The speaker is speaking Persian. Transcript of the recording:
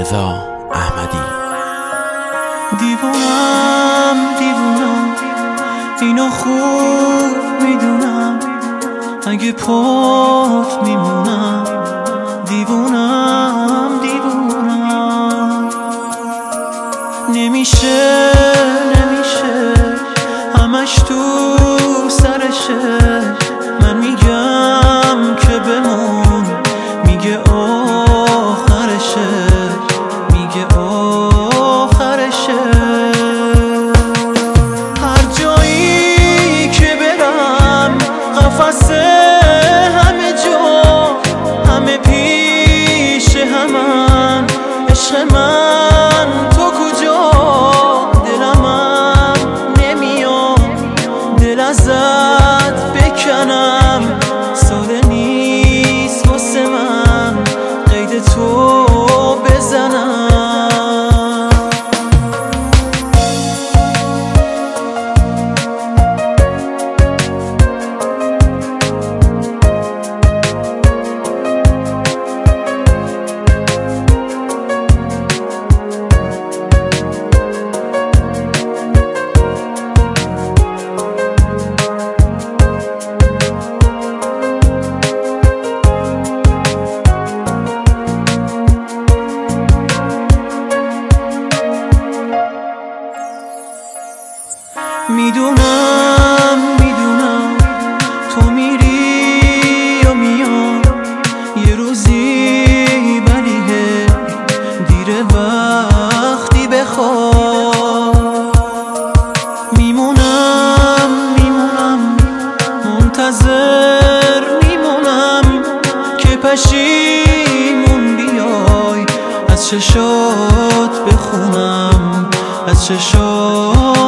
رضا احمدی. دیوونم اینو خوب میدونم، اگه پات میمونم. دیوونم نمیشه همش تو سرشه. من میگم که بمون، میگه آخرشه، میگه آخرشه. هر جایی که برم قفسه، همه جا همه پیش همن. عشق من تو کجا؟ دلمم نمیاد دل ازت بکنم. ساده نیست واسه من قید تو بزنم. میدونم تو میری و میای، یه روزی ولیه دیره وقتی بخوای. میمونم منتظر میمونم که پشیمون بیای. از چشات بخونم، از چشات